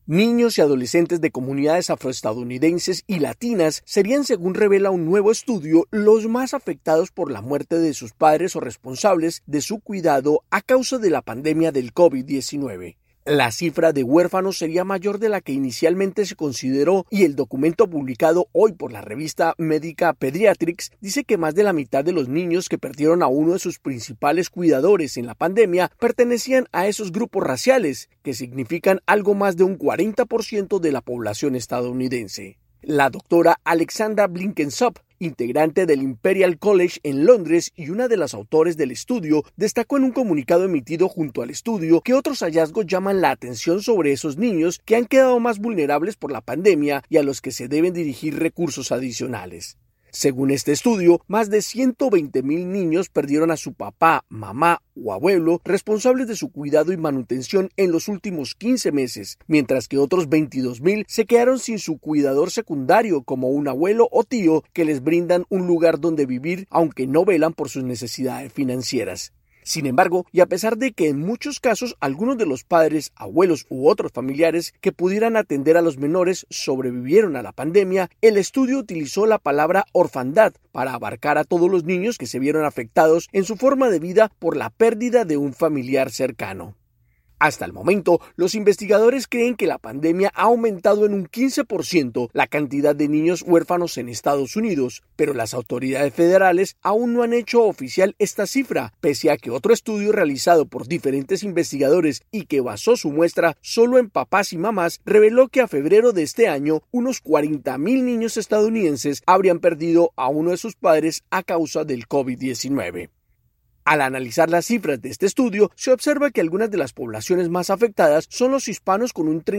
Niños y adolescentes de comunidades afroestadounidenses y latinas serían, según revela un nuevo estudio, los más afectados por la muerte de sus padres o responsables de su cuidado a causa de la pandemia del COVID-19. La cifra de huérfanos sería mayor de la que inicialmente se consideró y el documento publicado hoy por la revista médica Pediatrics dice que más de la mitad de los niños que perdieron a uno de sus principales cuidadores en la pandemia pertenecían a esos grupos raciales, que significan algo más de un 40% de la población estadounidense. La doctora Alexandra Blinkensop, integrante del Imperial College en Londres y una de las autores del estudio, destacó en un comunicado emitido junto al estudio que otros hallazgos llaman la atención sobre esos niños que han quedado más vulnerables por la pandemia y a los que se deben dirigir recursos adicionales. Según este estudio, más de 120,000 niños perdieron a su papá, mamá o abuelo responsables de su cuidado y manutención en los últimos 15 meses, mientras que otros 22,000 se quedaron sin su cuidador secundario como un abuelo o tío que les brindan un lugar donde vivir aunque no velan por sus necesidades financieras. Sin embargo, y a pesar de que en muchos casos algunos de los padres, abuelos u otros familiares que pudieran atender a los menores sobrevivieron a la pandemia, el estudio utilizó la palabra orfandad para abarcar a todos los niños que se vieron afectados en su forma de vida por la pérdida de un familiar cercano. Hasta el momento, los investigadores creen que la pandemia ha aumentado en un 15% la cantidad de niños huérfanos en Estados Unidos, pero las autoridades federales aún no han hecho oficial esta cifra, pese a que otro estudio realizado por diferentes investigadores y que basó su muestra solo en papás y mamás reveló que a febrero de este año unos 40,000 niños estadounidenses habrían perdido a uno de sus padres a causa del COVID-19. Al analizar las cifras de este estudio, se observa que algunas de las poblaciones más afectadas son los hispanos con un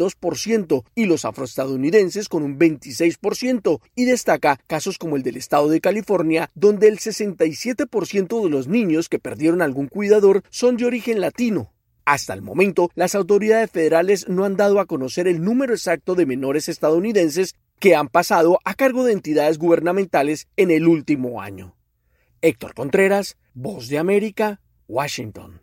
32% y los afroestadounidenses con un 26%, y destaca casos como el del estado de California, donde el 67% de los niños que perdieron algún cuidador son de origen latino. Hasta el momento, las autoridades federales no han dado a conocer el número exacto de menores estadounidenses que han pasado a cargo de entidades gubernamentales en el último año. Héctor Contreras, Voz de América, Washington.